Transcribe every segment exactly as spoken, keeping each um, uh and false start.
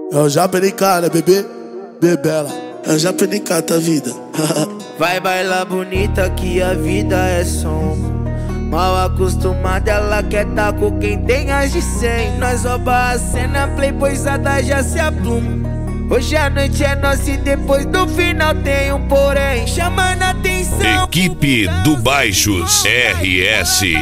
É o Japenicá, né, bebê? Bebela, é o Japenicá, tá vida. Vai bailar bonita que a vida é som. Mal acostumada, ela quer tá com quem tem as de cem. Nós rouba a cena, playboyzada já se apluma. Hoje a noite é nossa e depois do final tem um porém. Chamando a atenção. Equipe do Baixos R S.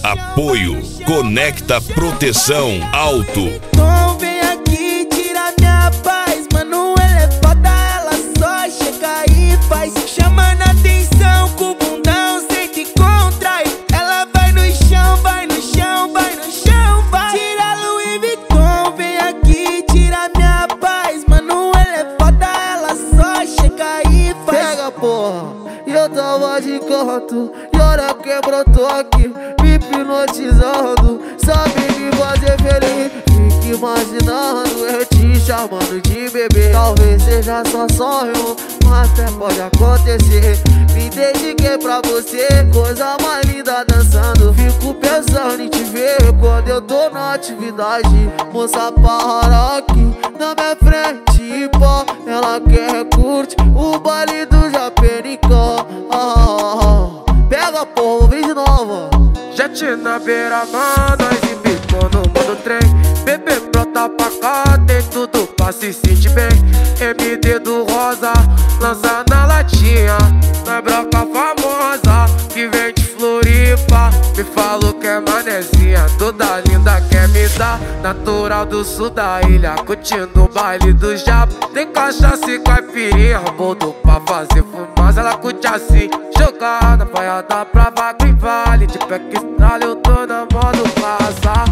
Apoio Conecta Proteção Auto. Então vem aqui, tira minha paz. Mano, ela é foda, ela só chega e faz. Chamando a atenção com o bundão, sente e contrai. Ela vai no chão, vai no chão, vai no chão, vai. Tira Louis Vuitton, vem aqui, tira minha paz. Mano, ela é foda, ela só chega e faz. Pega, porra, e eu tava de canto. E hora que brotou aqui, me hipnotizando. Sabe me fazer feliz, fique imaginando eu te chamando de bebê. Talvez seja só sonho, mas até pode acontecer. Me dediquei pra você, coisa mais linda dançando. Fico pensando em te ver quando eu tô na atividade. Moça para aqui na minha frente, pó. Ela quer curte o baile do Japenicá. Ah, ah, ah. Pega, porra, vem de novo. Jet na beira-mar, nós embitou no modo trem. Bebê brota pra cá, tem tudo pra se sentir bem. M D do rosa, lança na latinha. Na broca famosa, que vem de Floripa. Me falou que é manezinha, toda linda quer me dar. Natural do sul da ilha, curtindo o baile do Jabo. Tem cachaça e caipirinha, boldo pra fazer fumaça. Ela curte assim, jogar na praia da Brava, Green Valley. De pé que estrala, eu tô na modo passar.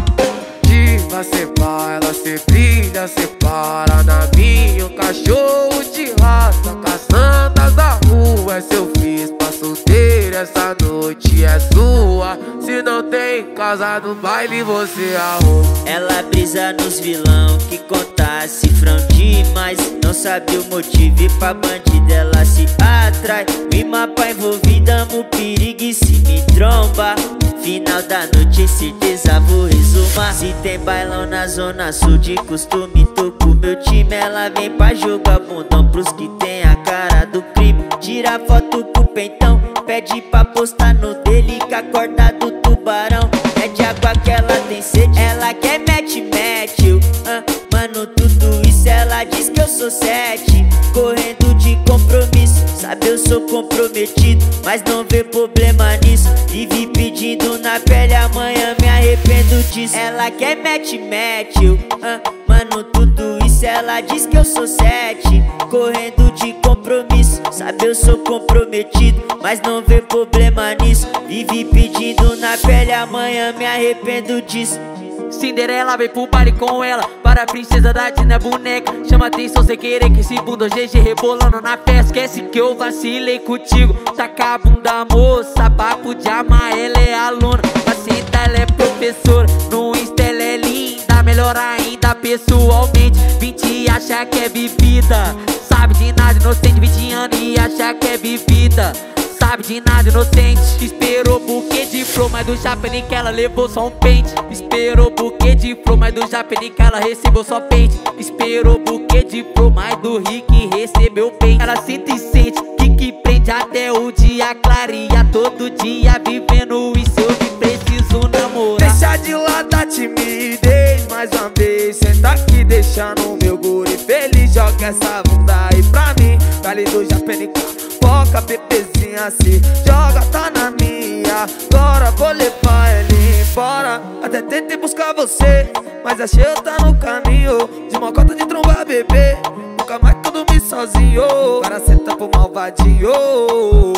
Diva, cê vai, ela cê brilha, cê para na minha. Um cachorro de raça, caçandas da rua. É seu fiz pra solteira, essa noite é sua. Se não tem casa no baile, você arruma. Ela brisa nos vilão que conta cifrão demais. Não sabe o motivo e pra bandida ela se atrai. Rima pra envolvida, amo perigo e se me tromba. Final da noite, certeza vou resumar. Se tem bailão na zona sul de costume, tô com meu time. Ela vem pra jogar bundão pros que tem a cara do crime. Tira foto com o peitão, pede pra postar no dele com a corda do tubarão. É de água que ela tem sede, ela quer mete, mete eu, ah, mano, tudo isso ela diz que eu sou sete. Correndo de compromisso, sabe eu sou comprometido, mas não vê problema nisso. Vive pedindo na pele, amanhã me arrependo disso. Ela quer mete, mete eu, ah, mano, tudo isso ela diz que eu sou sete. Correndo de compromisso, sabe eu sou comprometido, mas não vê problema nisso. Vive pedindo na pele, amanhã me arrependo disso. Cinderela vem pro baile com ela, para a princesa da Disney boneca. Chama atenção sem querer que esse bunda G G rebolando na festa. Esquece que eu vacilei contigo, saca a bunda moça. Papo de amar, ela é aluna, pacienta, ela é professora. No Insta ela é linda, melhor ainda pessoalmente. vinte e acha que é bebida, sabe de nada, inocente. vinte anos e acha que é bebida, sabe de nada, inocente. Esperou buquê de flor, mas do Japenicá ela levou só um pente. Esperou buquê de flor, mas do Japenicá ela recebeu só pente. Esperou buquê de flor, mas do Rick recebeu pente. Ela sente e sente, que que prende até o dia clareia. Todo dia vivendo isso, eu me preciso namorar. Deixa de lado a timidez, mais uma vez senta aqui, deixando meu guri feliz. Joga essa bunda aí pra mim, vale do Japenicá. Foca, bebezinha, se joga, tá na minha. Agora vou levar ele embora. Até tentei buscar você, mas achei eu tá no caminho. De uma cota de tromba, bebê, nunca mais que eu dormi sozinho. Agora senta pro malvadinho. Oh,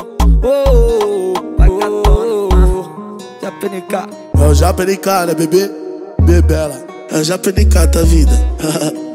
oh, vai catona, Japenicá. É o Japenicá, né, bebê? Bebela, é o Japenicá, tá vida.